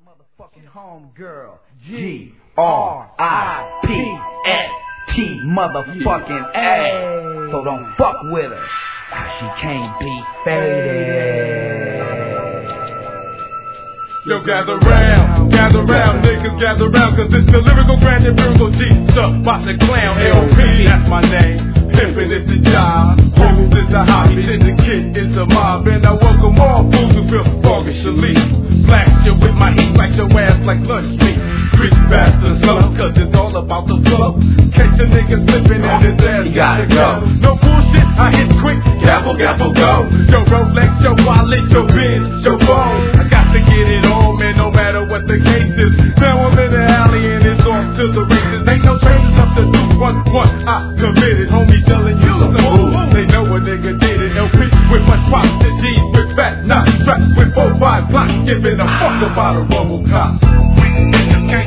motherfucking homegirl, G-R-I-P-S-T, motherfucking A. So don't fuck with her, cause she can't be faded. Yo, gather round, niggas gather round, cause it's the lyrical grand and lyrical G-Stuff, about the clown, LP, that's my name. Pimpin' is the job, hoes is the hobby, syndicate is the mob, and I welcome all fools who feel boggishly. Blast you with my heat, like your ass like lunch meat. Street bastards love, cause it's all about the flow. Catch a nigga slippin' and his ass you gotta go. No bullshit, I hit quick, gavel, gavel, go. Yo Rolex, yo wallet, yo Benz, yo phone. I got to get it on, man, no matter what the case is. Now I'm in the alley and it's off to the races. Ain't no traces up to 211, I committed. Homie telling you the move, they know a nigga did it. LP with my props to G's with fat, not strapped with 4-5 blocks. Giving a fuck about a rumble cop.